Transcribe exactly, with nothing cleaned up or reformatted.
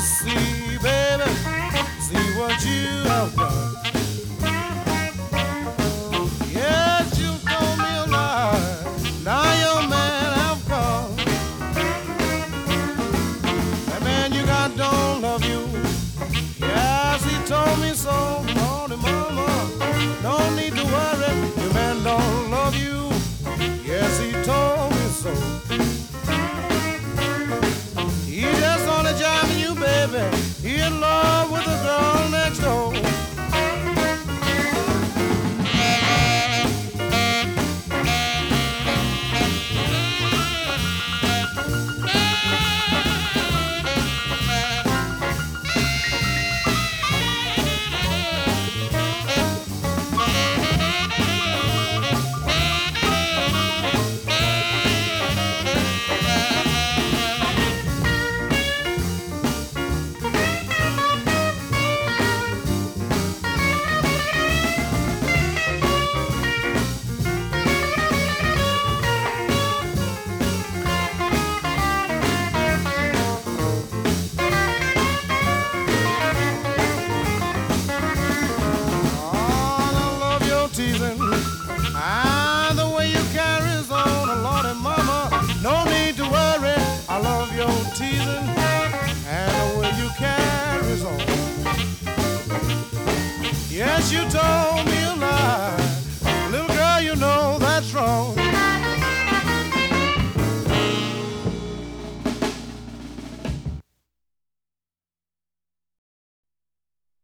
See, baby, see what you have done. Yes, you told me a lie. Now your man have come. That man you got don't love you. Yes, he told me so. Morning, mama, don't need to worry. Your man don't love you. Yes, he told me so. He just only jiving you, baby. He in love with the girl next door. Teasing, ah, the way you carries on, Lord and Mama, no need to worry. I love your teasing and the way you carries on. Yes, you told me